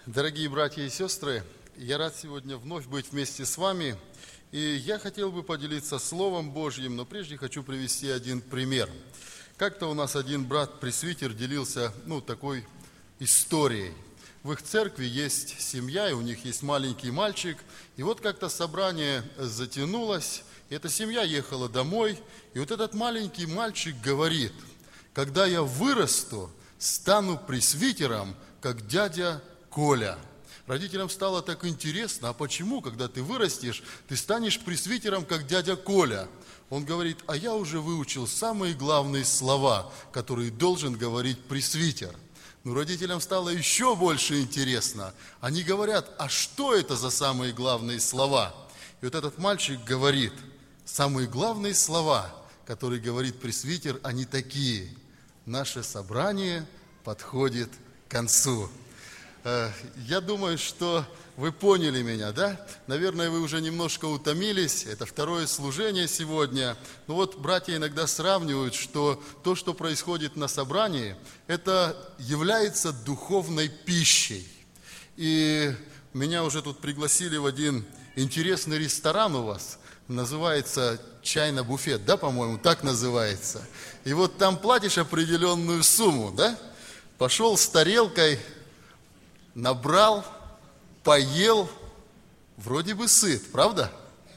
Дорогие братья и сестры, я рад сегодня вновь быть вместе с вами. И я хотел бы поделиться Словом Божьим, но прежде хочу привести один пример. Как-то у нас один брат-пресвитер делился такой историей. В их церкви есть семья, и у них есть маленький мальчик. И вот как-то собрание затянулось, и эта семья ехала домой. И вот этот маленький мальчик говорит: когда я вырасту, стану пресвитером, как дядя Коля. Родителям стало так интересно, а почему, когда ты вырастешь, ты станешь пресвитером, как дядя Коля? Он говорит: а я уже выучил самые главные слова, которые должен говорить пресвитер. Родителям стало еще больше интересно. Они говорят: а что это за самые главные слова? И вот этот мальчик говорит: самые главные слова, которые говорит пресвитер, они такие: наше собрание подходит к концу. Я думаю, что вы поняли меня, да? Наверное, вы уже немножко утомились. Это второе служение сегодня. Но вот братья иногда сравнивают, что то, что происходит на собрании, это является духовной пищей. И меня уже тут пригласили в один интересный ресторан у вас. Называется «Чай на буфет», да, по-моему, так называется. И вот там платишь определенную сумму, да? Пошел с тарелкой, набрал, поел, вроде бы сыт, правда?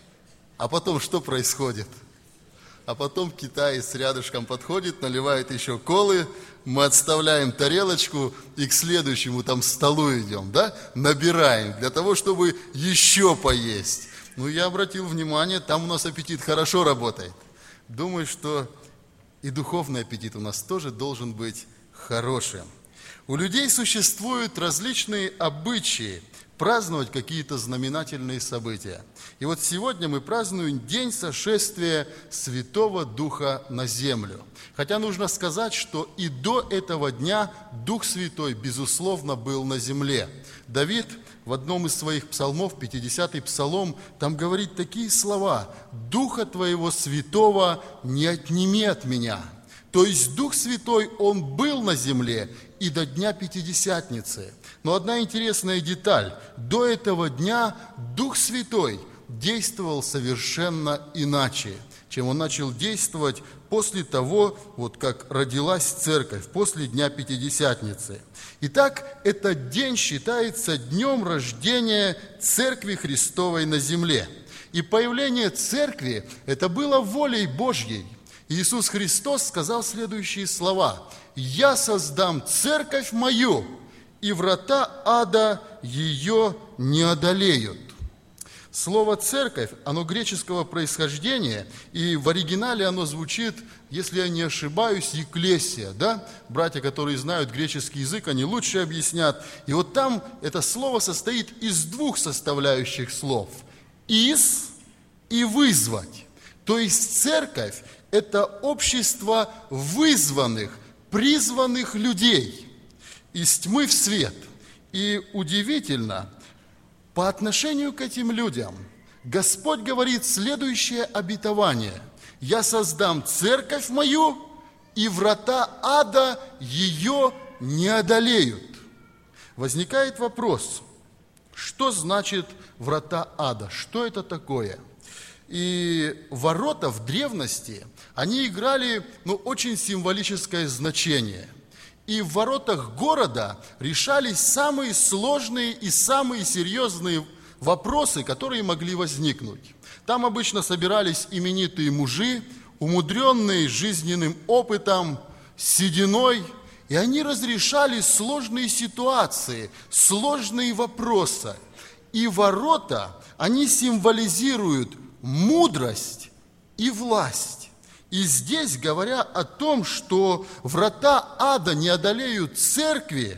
А потом что происходит? А потом китаец рядышком подходит, наливает еще колы, мы отставляем тарелочку и к следующему там столу идем, да? Набираем для того, чтобы еще поесть. Я обратил внимание, там у нас аппетит хорошо работает. Думаю, что и духовный аппетит у нас тоже должен быть хорошим. У людей существуют различные обычаи праздновать какие-то знаменательные события. И вот сегодня мы празднуем день сошествия Святого Духа на землю. Хотя нужно сказать, что и до этого дня Дух Святой, безусловно, был на земле. Давид в одном из своих псалмов, 50-й псалом, там говорит такие слова: «Духа Твоего Святого не отними от меня». То есть Дух Святой, Он был на земле и до Дня Пятидесятницы. Но одна интересная деталь. До этого дня Дух Святой действовал совершенно иначе, чем Он начал действовать после того, как родилась Церковь, после Дня Пятидесятницы. Итак, этот день считается днем рождения Церкви Христовой на земле. И появление Церкви – это было волей Божьей. Иисус Христос сказал следующие слова: «Я создам церковь мою, и врата ада ее не одолеют». Слово «церковь», оно греческого происхождения, и в оригинале оно звучит, если я не ошибаюсь, «екклесия», да? Братья, которые знают греческий язык, они лучше объяснят. И вот там это слово состоит из двух составляющих слов: «из» и «вызвать». То есть церковь – это общество вызванных, призванных людей из тьмы в свет. И удивительно, по отношению к этим людям Господь говорит следующее обетование: «Я создам церковь мою, и врата ада ее не одолеют». Возникает вопрос: что значит врата ада? Что это такое? И ворота в древности, они играли очень символическое значение. И в воротах города решались самые сложные и самые серьезные вопросы, которые могли возникнуть. Там обычно собирались именитые мужи, умудренные жизненным опытом, сединой, и они разрешали сложные ситуации, сложные вопросы. И ворота, они символизируют мудрость и власть. И здесь, говоря о том, что врата ада не одолеют церкви,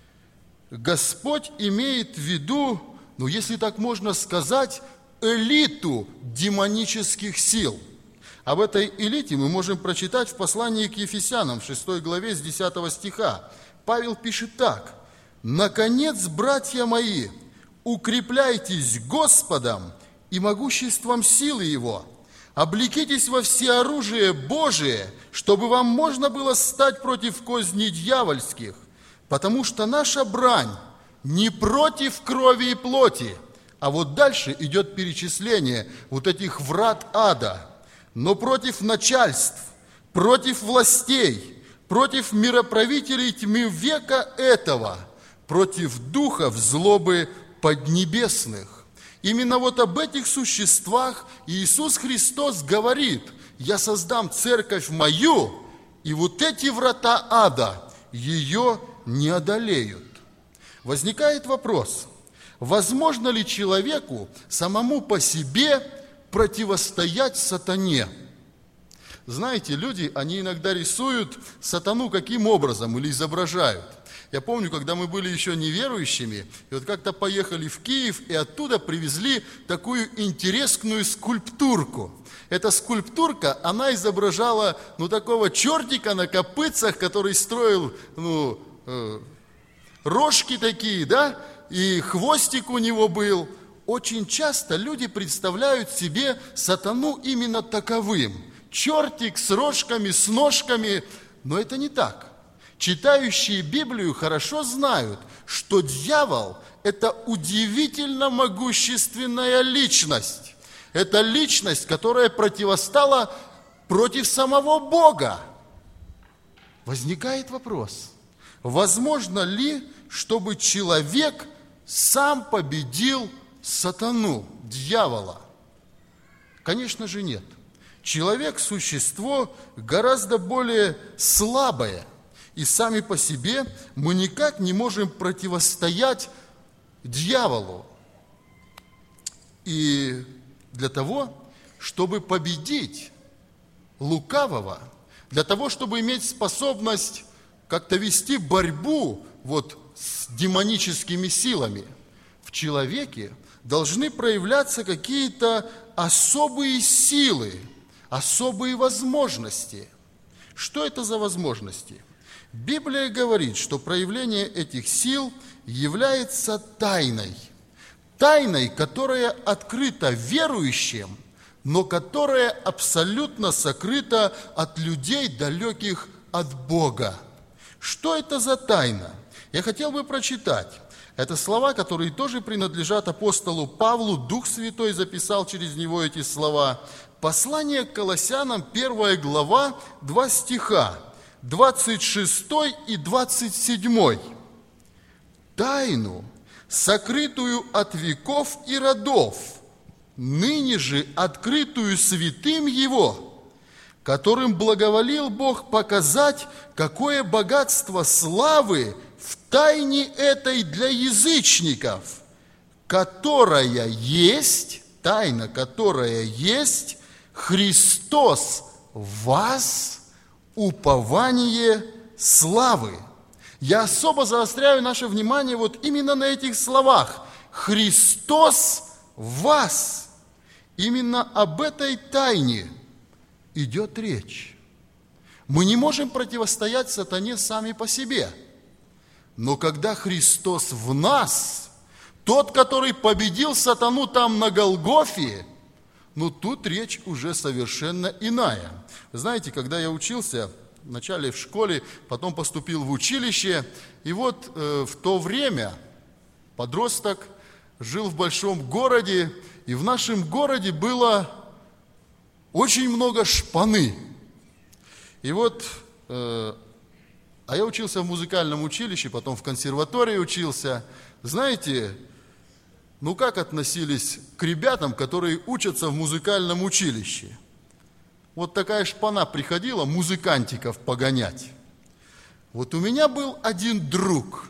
Господь имеет в виду, если так можно сказать, элиту демонических сил. Об этой элите мы можем прочитать в послании к Ефесянам, в 6 главе, с 10 стиха. Павел пишет так: «Наконец, братья мои, укрепляйтесь Господом и могуществом силы Его. Облекитесь во всеоружие Божие, чтобы вам можно было стать против козней дьявольских, потому что наша брань не против крови и плоти». А вот дальше идет перечисление вот этих врат ада. «Но против начальств, против властей, против мироправителей тьмы века этого, против духов злобы поднебесных». Именно вот об этих существах Иисус Христос говорит: «Я создам церковь мою, и вот эти врата ада ее не одолеют». Возникает вопрос: возможно ли человеку самому по себе противостоять сатане? Знаете, люди, они иногда рисуют сатану каким образом или изображают. Я помню, когда мы были еще неверующими, и вот как-то поехали в Киев, и оттуда привезли такую интересную скульптурку. Эта скульптурка, она изображала, такого чертика на копытцах, который строил, рожки такие, да, и хвостик у него был. Очень часто люди представляют себе сатану именно таковым. Чертик с рожками, с ножками, но это не так. Читающие Библию хорошо знают, что дьявол – это удивительно могущественная личность. Это личность, которая противостала против самого Бога. Возникает вопрос: возможно ли, чтобы человек сам победил сатану, дьявола? Конечно же нет. Человек – существо гораздо более слабое, и сами по себе мы никак не можем противостоять дьяволу. И для того, чтобы победить лукавого, для того, чтобы иметь способность как-то вести борьбу с демоническими силами, в человеке должны проявляться какие-то особые силы, особые возможности. Что это за возможности? Библия говорит, что проявление этих сил является тайной. Тайной, которая открыта верующим, но которая абсолютно сокрыта от людей, далеких от Бога. Что это за тайна? Я хотел бы прочитать. Это слова, которые тоже принадлежат апостолу Павлу. Дух Святой записал через него эти слова. Послание к Колоссянам, 1 глава, 2 стиха, 26 и 27. «Тайну, сокрытую от веков и родов, ныне же открытую святым Его, которым благоволил Бог показать, какое богатство славы в тайне этой для язычников, которая есть, тайна, которая есть Христос в вас, упование славы». Я особо заостряю наше внимание именно на этих словах. Христос в вас. Именно об этой тайне идет речь. Мы не можем противостоять сатане сами по себе. Но когда Христос в нас, тот, который победил сатану там на Голгофе, тут речь уже совершенно иная. Вы знаете, когда я учился вначале в школе, потом поступил в училище, и в то время подросток жил в большом городе, и в нашем городе было очень много шпаны. И а я учился в музыкальном училище, потом в консерватории учился. Знаете, как относились к ребятам, которые учатся в музыкальном училище? Такая шпана приходила музыкантиков погонять. У меня был один друг.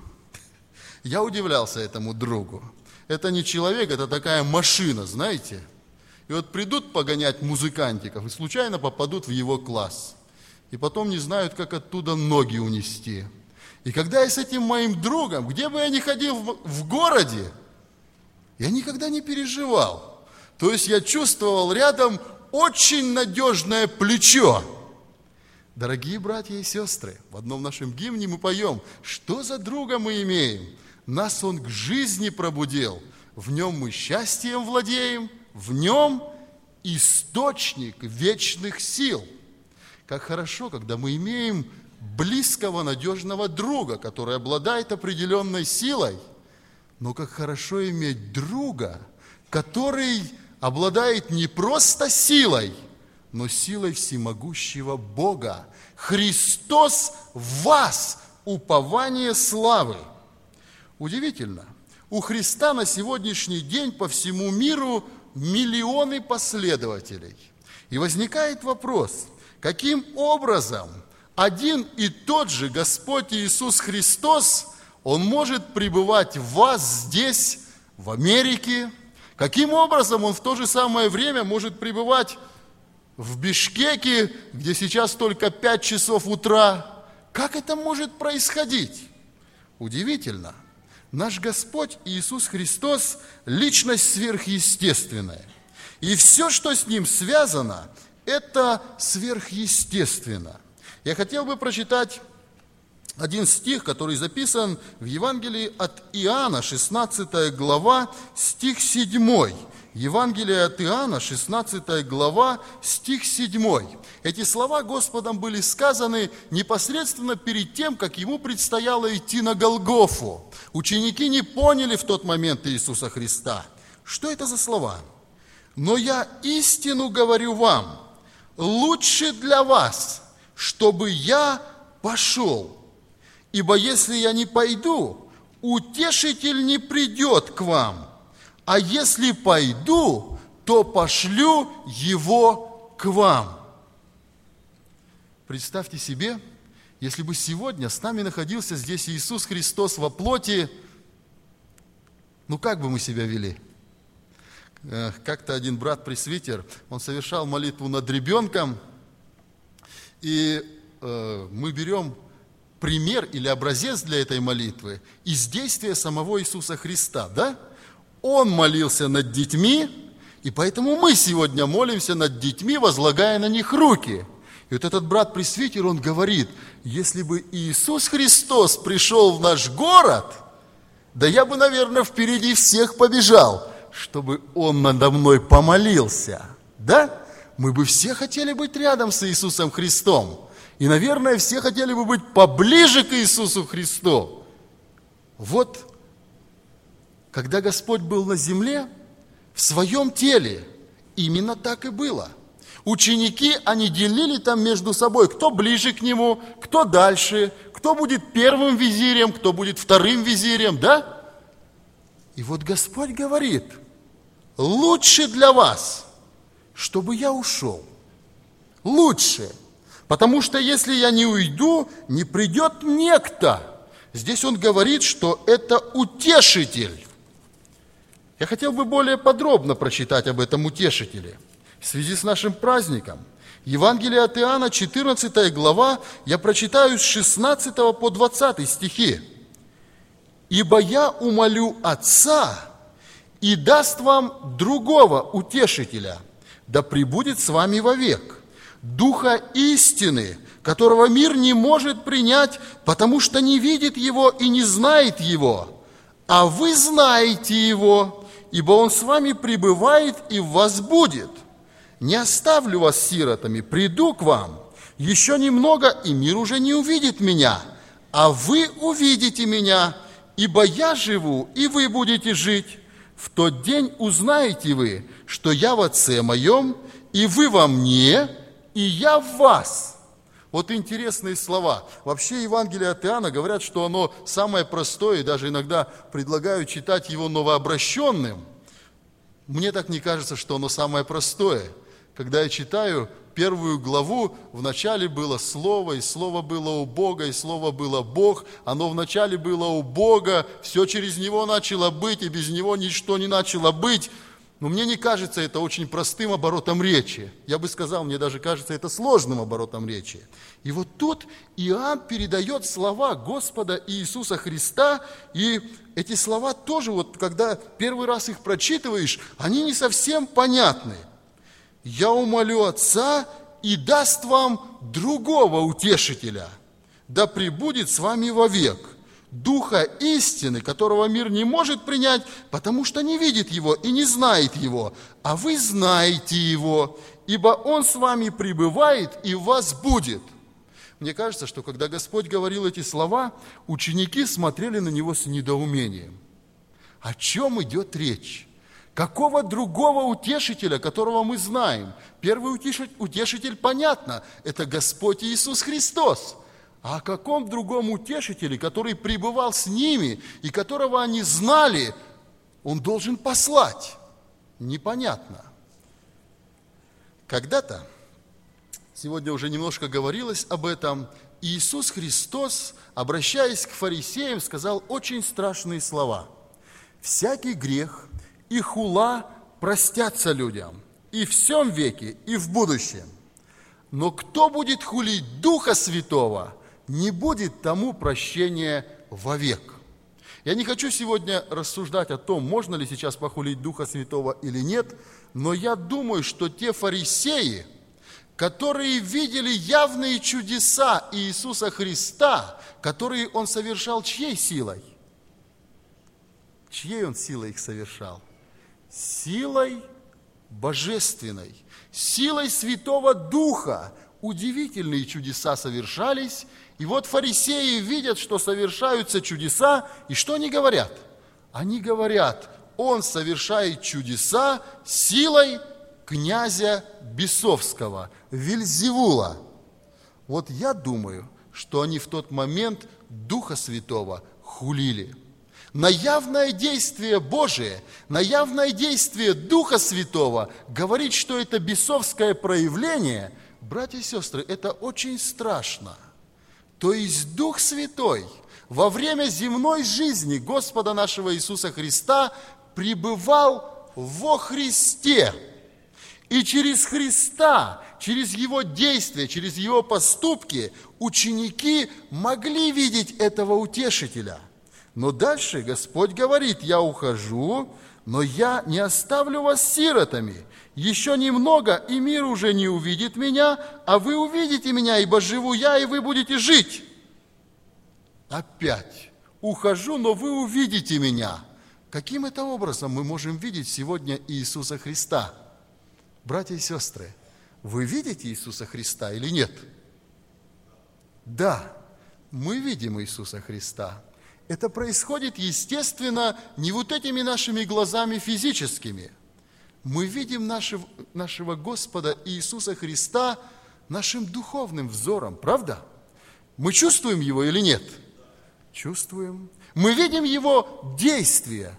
Я удивлялся этому другу. Это не человек, это такая машина, знаете. И придут погонять музыкантиков и случайно попадут в его класс. И потом не знают, как оттуда ноги унести. И когда я с этим моим другом, где бы я ни ходил в городе, я никогда не переживал. То есть я чувствовал рядом очень надежное плечо. Дорогие братья и сестры, в одном нашем гимне мы поем: что за друга мы имеем? Нас он к жизни пробудил, в нем мы счастьем владеем, в нем источник вечных сил. Как хорошо, когда мы имеем близкого, надежного друга, который обладает определенной силой, но как хорошо иметь друга, который обладает не просто силой, но силой всемогущего Бога. Христос в вас, упование славы. Удивительно. У Христа на сегодняшний день по всему миру миллионы последователей. И возникает вопрос, каким образом один и тот же Господь Иисус Христос, Он может пребывать в вас здесь, в Америке? Каким образом Он в то же самое время может пребывать в Бишкеке, где сейчас только 5 часов утра? Как это может происходить? Удивительно. Наш Господь Иисус Христос – личность сверхъестественная. И все, что с Ним связано, это сверхъестественно. Я хотел бы прочитать один стих, который записан в Евангелии от Иоанна, 16 глава, стих 7. Евангелие от Иоанна, 16 глава, стих 7. Эти слова Господом были сказаны непосредственно перед тем, как Ему предстояло идти на Голгофу. Ученики не поняли в тот момент Иисуса Христа. Что это за слова? «Но я истину говорю вам, лучше для вас, чтобы я пошел. Ибо если я не пойду, утешитель не придет к вам. А если пойду, то пошлю его к вам». Представьте себе, если бы сегодня с нами находился здесь Иисус Христос во плоти, как бы мы себя вели? Как-то один брат-пресвитер, он совершал молитву над ребенком, и мы берем пример или образец для этой молитвы из действия самого Иисуса Христа, да? Он молился над детьми, и поэтому мы сегодня молимся над детьми, возлагая на них руки. И вот этот брат-пресвитер, он говорит, если бы Иисус Христос пришел в наш город, да я бы, наверное, впереди всех побежал, чтобы Он надо мной помолился, да? Мы бы все хотели быть рядом с Иисусом Христом. И, наверное, все хотели бы быть поближе к Иисусу Христу. Вот, когда Господь был на земле, в своем теле, именно так и было. Ученики, они делили там между собой, кто ближе к Нему, кто дальше, кто будет первым визирем, кто будет вторым визирем, да? И вот Господь говорит, лучше для вас, чтобы я ушел. Лучше. Потому что если я не уйду, не придет некто. Здесь он говорит, что это утешитель. Я хотел бы более подробно прочитать об этом утешителе. В связи с нашим праздником. Евангелие от Иоанна, 14 глава, я прочитаю с 16 по 20 стихи. «Ибо я умолю Отца, и даст вам другого утешителя, да пребудет с вами вовек, Духа истины, которого мир не может принять, потому что не видит Его и не знает Его. А вы знаете Его, ибо Он с вами пребывает и в вас будет. Не оставлю вас сиротами, приду к вам. Еще немного, и мир уже не увидит Меня, а вы увидите Меня, ибо я живу, и вы будете жить. В тот день узнаете вы, что я в Отце Моем, и вы во Мне, и я в вас». Вот интересные слова. Вообще Евангелие от Иоанна говорят, что оно самое простое, и даже иногда предлагают читать его новообращенным. Мне так не кажется, что оно самое простое. Когда я читаю первую главу, в начале было Слово, и Слово было у Бога, и Слово было Бог. Оно в начале было у Бога, все через Него начало быть, и без Него ничто не начало быть. Но мне не кажется это очень простым оборотом речи. Я бы сказал, мне даже кажется это сложным оборотом речи. И вот тут Иоанн передает слова Господа Иисуса Христа, и эти слова тоже, вот когда первый раз их прочитываешь, они не совсем понятны. «Я умолю Отца, и даст вам другого утешителя, да пребудет с вами вовек, Духа истины, которого мир не может принять, потому что не видит Его и не знает Его, а вы знаете Его, ибо Он с вами пребывает и в вас будет». Мне кажется, что когда Господь говорил эти слова, ученики смотрели на Него с недоумением. О чем идет речь? Какого другого утешителя, которого мы знаем? Первый утешитель, понятно, это Господь Иисус Христос. А о каком другом утешителе, который пребывал с ними и которого они знали, Он должен послать? Непонятно. Когда-то, сегодня уже немножко говорилось об этом, Иисус Христос, обращаясь к фарисеям, сказал очень страшные слова. «Всякий грех и хула простятся людям и в сем веке, и в будущем. Но кто будет хулить Духа Святого, не будет тому прощения вовек». Я не хочу сегодня рассуждать о том, можно ли сейчас похулить Духа Святого или нет, но я думаю, что те фарисеи, которые видели явные чудеса Иисуса Христа, которые Он совершал чьей силой? Чьей Он силой их совершал? Силой божественной, силой Святого Духа. Удивительные чудеса совершались, и вот фарисеи видят, что совершаются чудеса, и что они говорят? Они говорят, Он совершает чудеса силой князя бесовского, Вельзевула. Вот я думаю, что они в тот момент Духа Святого хулили. На явное действие Божие, на явное действие Духа Святого говорить, что это бесовское проявление, братья и сестры, это очень страшно. То есть Дух Святой во время земной жизни Господа нашего Иисуса Христа пребывал во Христе. И через Христа, через Его действия, через Его поступки ученики могли видеть этого утешителя. Но дальше Господь говорит: «Я ухожу, но я не оставлю вас сиротами. Еще немного, и мир уже не увидит меня, а вы увидите меня, ибо живу я, и вы будете жить». Опять. Ухожу, но вы увидите меня. Каким это образом мы можем видеть сегодня Иисуса Христа? Братья и сестры, вы видите Иисуса Христа или нет? Да, мы видим Иисуса Христа. Это происходит, естественно, не вот этими нашими глазами физическими. Мы видим нашего Господа Иисуса Христа нашим духовным взором, правда? Мы чувствуем Его или нет? Чувствуем. Мы видим Его действия.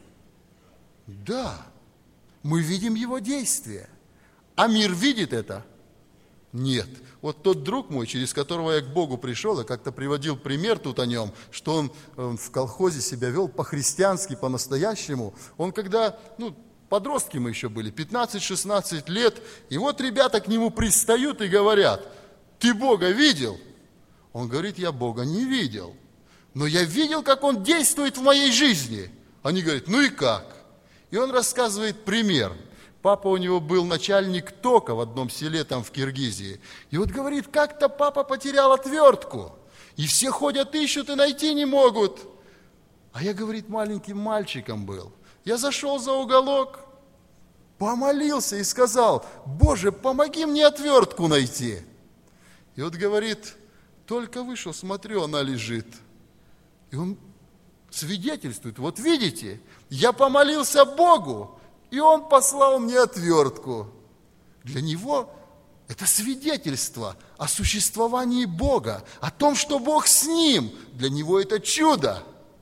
Да, мы видим Его действия. А мир видит это? Нет. Вот тот друг мой, через которого я к Богу пришел, я как-то приводил пример тут о нем, что он в колхозе себя вел по-христиански, по-настоящему. Он когда, подростки мы еще были, 15-16 лет, и вот ребята к нему пристают и говорят: «Ты Бога видел?» Он говорит: «Я Бога не видел, но я видел, как Он действует в моей жизни». Они говорят: «Ну и как?» И он рассказывает пример. Папа у него был начальник тока в одном селе там в Киргизии. И вот говорит, как-то папа потерял отвертку. И все ходят, ищут и найти не могут. А я, говорит, маленьким мальчиком был. Я зашел за уголок, помолился и сказал: «Боже, помоги мне отвертку найти». И вот, говорит, только вышел, смотрю, она лежит. И он свидетельствует: вот видите, я помолился Богу, и Он послал мне отвертку. Для него это свидетельство о существовании Бога, о том, что Бог с ним. Для него это чудо.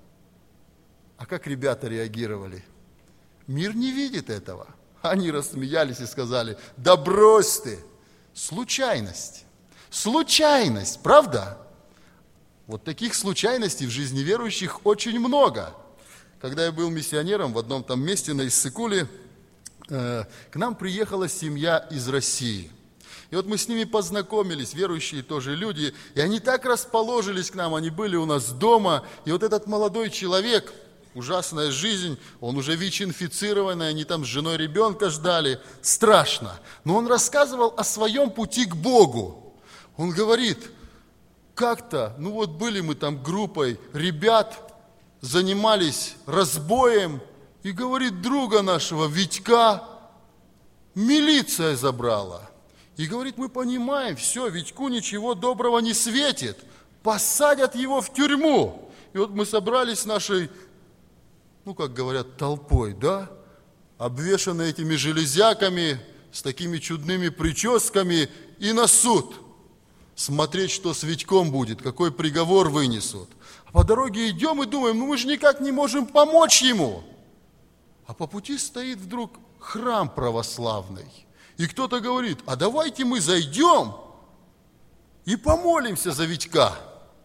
А как ребята реагировали? Мир не видит этого. Они рассмеялись и сказали: «Да брось ты! Случайность! Случайность, правда?» Вот таких случайностей в жизни верующих очень много. Когда я был миссионером в одном там месте на Иссыкуле, к нам приехала семья из России. И вот мы с ними познакомились, верующие тоже люди, и они так расположились к нам, они были у нас дома. И вот этот молодой человек, ужасная жизнь, он уже ВИЧ-инфицированный, они там с женой ребенка ждали, страшно. Но он рассказывал о своем пути к Богу. Он говорит: как-то, были мы там группой ребят, занимались разбоем, и, говорит, друга нашего Витька милиция забрала. И, говорит, мы понимаем, все, Витьку ничего доброго не светит, посадят его в тюрьму. И вот мы собрались с нашей как говорят, толпой, да? Обвешаны этими железяками, с такими чудными прическами и на суд. Смотреть, что с Витьком будет, какой приговор вынесут. А по дороге идем и думаем, мы же никак не можем помочь ему. А по пути стоит вдруг храм православный. И кто-то говорит, а давайте мы зайдем и помолимся за Витька.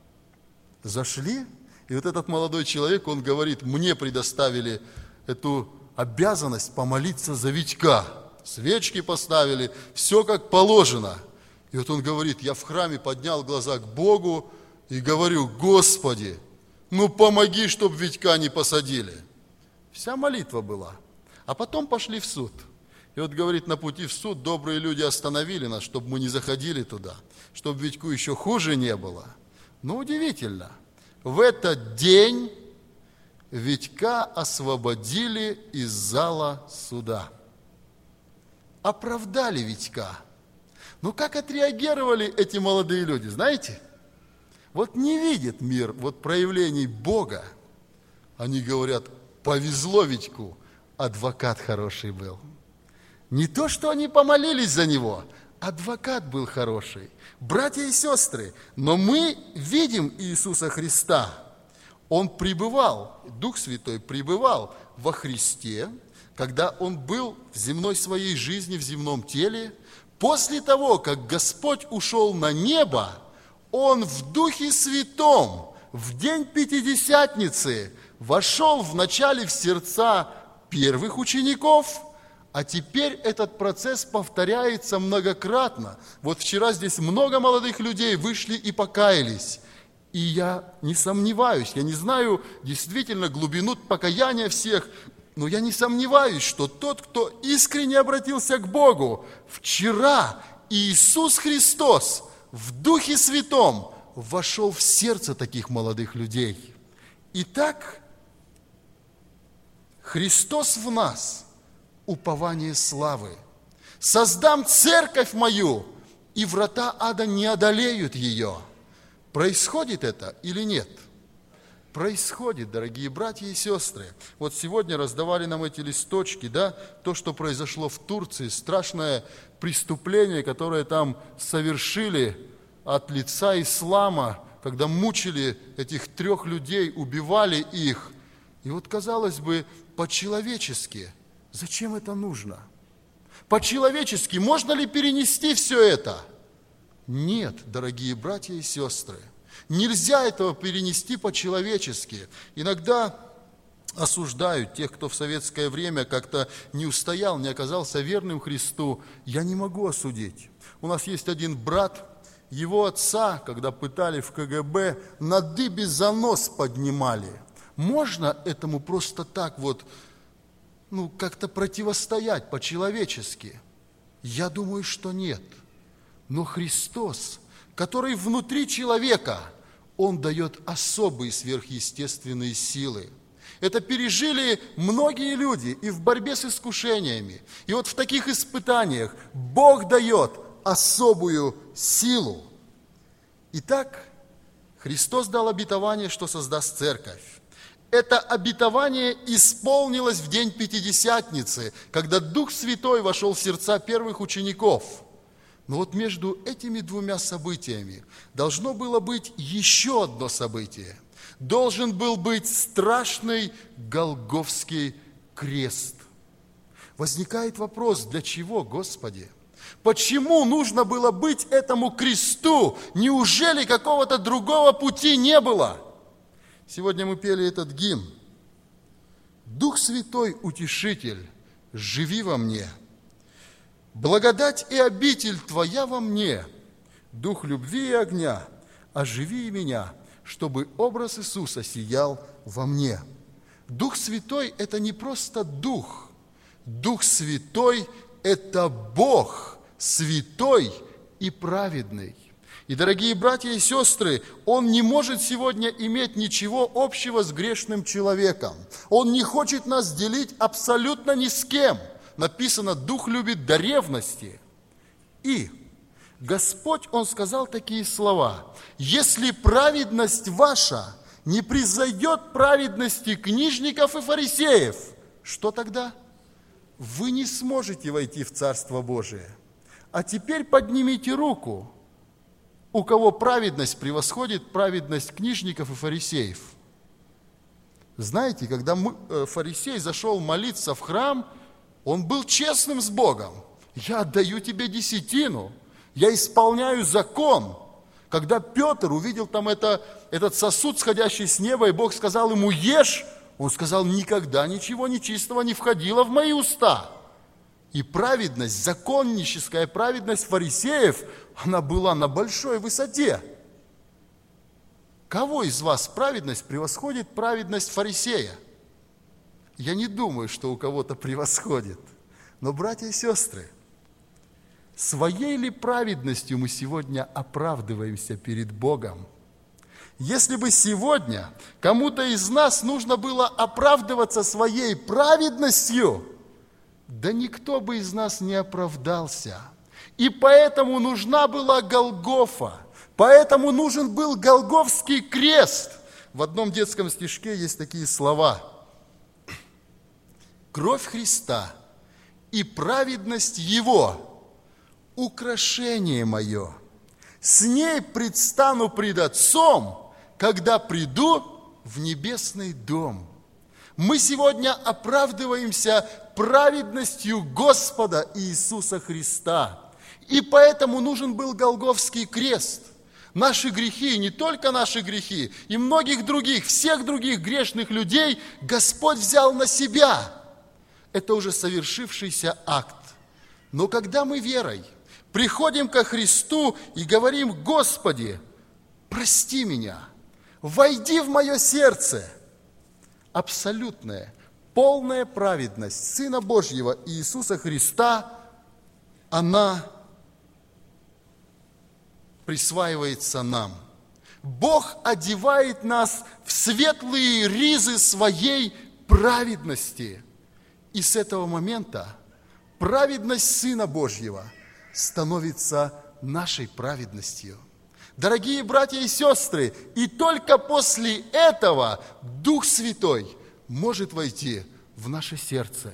Зашли, и вот этот молодой человек, он говорит, мне предоставили эту обязанность помолиться за Витька. Свечки поставили, все как положено. И вот он говорит, я в храме поднял глаза к Богу и говорю, Господи, помоги, чтобы Витька не посадили. Вся молитва была. А потом пошли в суд. И вот, говорит, на пути в суд добрые люди остановили нас, чтобы мы не заходили туда, чтобы Витьку еще хуже не было. Но удивительно, в этот день Витька освободили из зала суда. Оправдали Витька. Как отреагировали эти молодые люди, знаете? Вот не видит мир проявлений Бога. Они говорят, повезло Витьку, адвокат хороший был. Не то, что они помолились за него, адвокат был хороший. Братья и сестры, но мы видим Иисуса Христа. Он пребывал, Дух Святой пребывал во Христе, когда Он был в земной своей жизни, в земном теле. После того, как Господь ушел на небо, Он в Духе Святом в день Пятидесятницы вошел вначале в сердца первых учеников, а теперь этот процесс повторяется многократно. Вот вчера здесь много молодых людей вышли и покаялись. И я не сомневаюсь, я не знаю действительно глубину покаяния всех, но я не сомневаюсь, что тот, кто искренне обратился к Богу, вчера Иисус Христос в Духе Святом вошел в сердце таких молодых людей. Итак, Христос в нас – упование славы. Создам церковь мою, и врата ада не одолеют ее. Происходит это или нет? Происходит, дорогие братья и сестры. Вот сегодня раздавали нам эти листочки, да, то, что произошло в Турции, страшное преступление, которое там совершили от лица ислама, когда мучили этих 3 людей, убивали их. И вот, казалось бы, по-человечески, зачем это нужно? По-человечески, можно ли перенести все это? Нет, дорогие братья и сестры. Нельзя этого перенести по-человечески. Иногда осуждают тех, кто в советское время как-то не устоял, не оказался верным Христу. Я не могу осудить. У нас есть один брат, его отца, когда пытали в КГБ, на дыбе за нос поднимали. Можно этому просто так как-то противостоять по-человечески? Я думаю, что нет. Но Христос, который внутри человека, Он дает особые сверхъестественные силы. Это пережили многие люди и в борьбе с искушениями. И вот в таких испытаниях Бог дает особую силу. Итак, Христос дал обетование, что создаст церковь. Это обетование исполнилось в день Пятидесятницы, когда Дух Святой вошел в сердца первых учеников. Но вот между этими 2 событиями должно было быть еще одно событие. Должен был быть страшный Голгофский крест. Возникает вопрос, для чего, Господи? Почему нужно было быть этому кресту? Неужели какого-то другого пути не было? Сегодня мы пели этот гимн. «Дух Святой, Утешитель, живи во мне. Благодать и обитель Твоя во мне, Дух любви и огня, оживи и меня, чтобы образ Иисуса сиял во мне». Дух Святой – это не просто Дух. Дух Святой – это Бог, святой и праведный. И, дорогие братья и сестры, Он не может сегодня иметь ничего общего с грешным человеком. Он не хочет нас делить абсолютно ни с кем. Написано, Дух любит до ревности. И Господь, Он сказал такие слова: «Если праведность ваша не призойдет праведности книжников и фарисеев, что тогда? Вы не сможете войти в Царство Божие. А теперь поднимите руку, у кого праведность превосходит праведность книжников и фарисеев. Знаете, когда фарисей зашел молиться в храм, он был честным с Богом. Я отдаю тебе десятину, я исполняю закон. Когда Петр увидел там этот сосуд, сходящий с неба, и Бог сказал ему: ешь, он сказал: никогда ничего нечистого не входило в мои уста. И праведность, законническая праведность фарисеев, она была на большой высоте. Кого из вас праведность превосходит праведность фарисея? Я не думаю, что у кого-то превосходит. Но, братья и сестры, своей ли праведностью мы сегодня оправдываемся перед Богом? Если бы сегодня кому-то из нас нужно было оправдываться своей праведностью, да никто бы из нас не оправдался. И поэтому нужна была Голгофа, поэтому нужен был Голгофский крест. В одном детском стишке есть такие слова: «Кровь Христа и праведность Его – украшение мое. С ней предстану пред Отцом, когда приду в небесный дом». Мы сегодня оправдываемся праведностью Господа Иисуса Христа. И поэтому нужен был Голгофский крест. Наши грехи, не только наши грехи, и многих других, всех других грешных людей Господь взял на себя. Это уже совершившийся акт. Но когда мы верой приходим ко Христу и говорим: Господи, прости меня, войди в мое сердце, абсолютная, полная праведность Сына Божьего Иисуса Христа, она присваивается нам. Бог одевает нас в светлые ризы своей праведности. И с этого момента праведность Сына Божьего становится нашей праведностью. Дорогие братья и сестры, и только после этого Дух Святой может войти в наше сердце.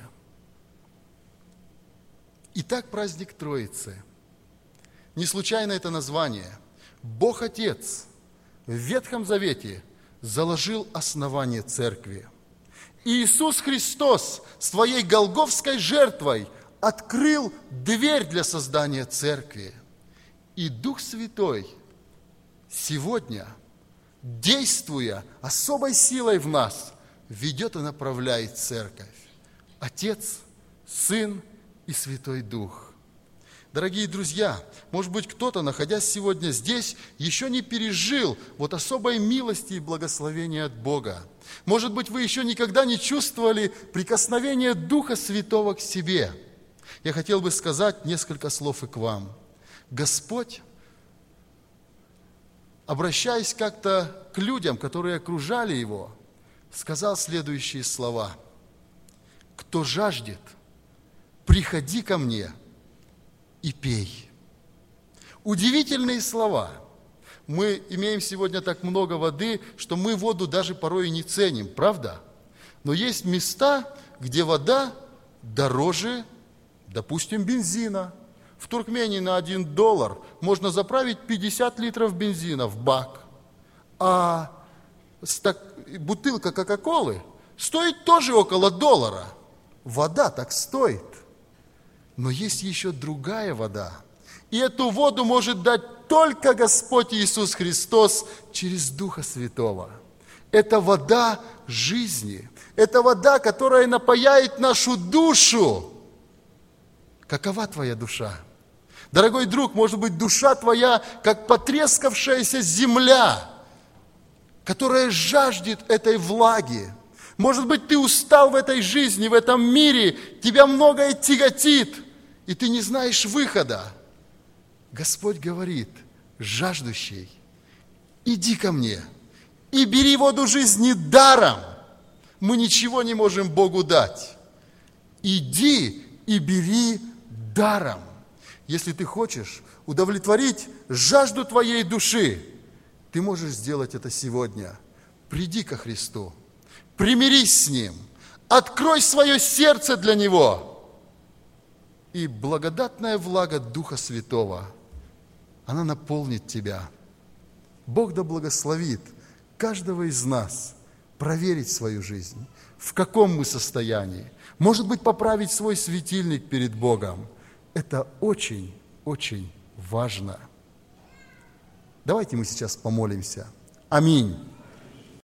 Итак, праздник Троицы. Не случайно это название. Бог Отец в Ветхом Завете заложил основание церкви. Иисус Христос своей голгофской жертвой открыл дверь для создания церкви. И Дух Святой сегодня, действуя особой силой в нас, ведет и направляет церковь. Отец, Сын и Святой Дух. Дорогие друзья, может быть, кто-то, находясь сегодня здесь, еще не пережил вот особой милости и благословения от Бога. Может быть, вы еще никогда не чувствовали прикосновения Духа Святого к себе. Я хотел бы сказать несколько слов и к вам. Господь, обращаясь как-то к людям, которые окружали Его, сказал следующие слова: «Кто жаждет, приходи ко мне и пей». Удивительные слова. Мы имеем сегодня так много воды, что мы воду даже порой и не ценим, правда? Но есть места, где вода дороже, допустим, бензина. В Туркмении на $1 можно заправить 50 литров бензина в бак. А бутылка Кока-Колы стоит тоже около $1. Вода так стоит. Но есть еще другая вода. И эту воду может дать только Господь Иисус Христос через Духа Святого. Это вода жизни. Это вода, которая напояет нашу душу. Какова твоя душа? Дорогой друг, может быть, душа твоя, как потрескавшаяся земля, которая жаждет этой влаги. Может быть, ты устал в этой жизни, в этом мире, тебя многое тяготит, и ты не знаешь выхода. Господь говорит: жаждущий, иди ко мне и бери воду жизни даром. Мы ничего не можем Богу дать. Иди и бери даром. Если ты хочешь удовлетворить жажду твоей души, ты можешь сделать это сегодня. приди ко Христу, примирись с Ним, открой свое сердце для Него. И благодатная влага Духа Святого, она наполнит тебя. Бог да благословит каждого из нас проверить свою жизнь, в каком мы состоянии. Может быть, поправить свой светильник перед Богом. Это очень, очень важно. Давайте мы сейчас помолимся. Аминь.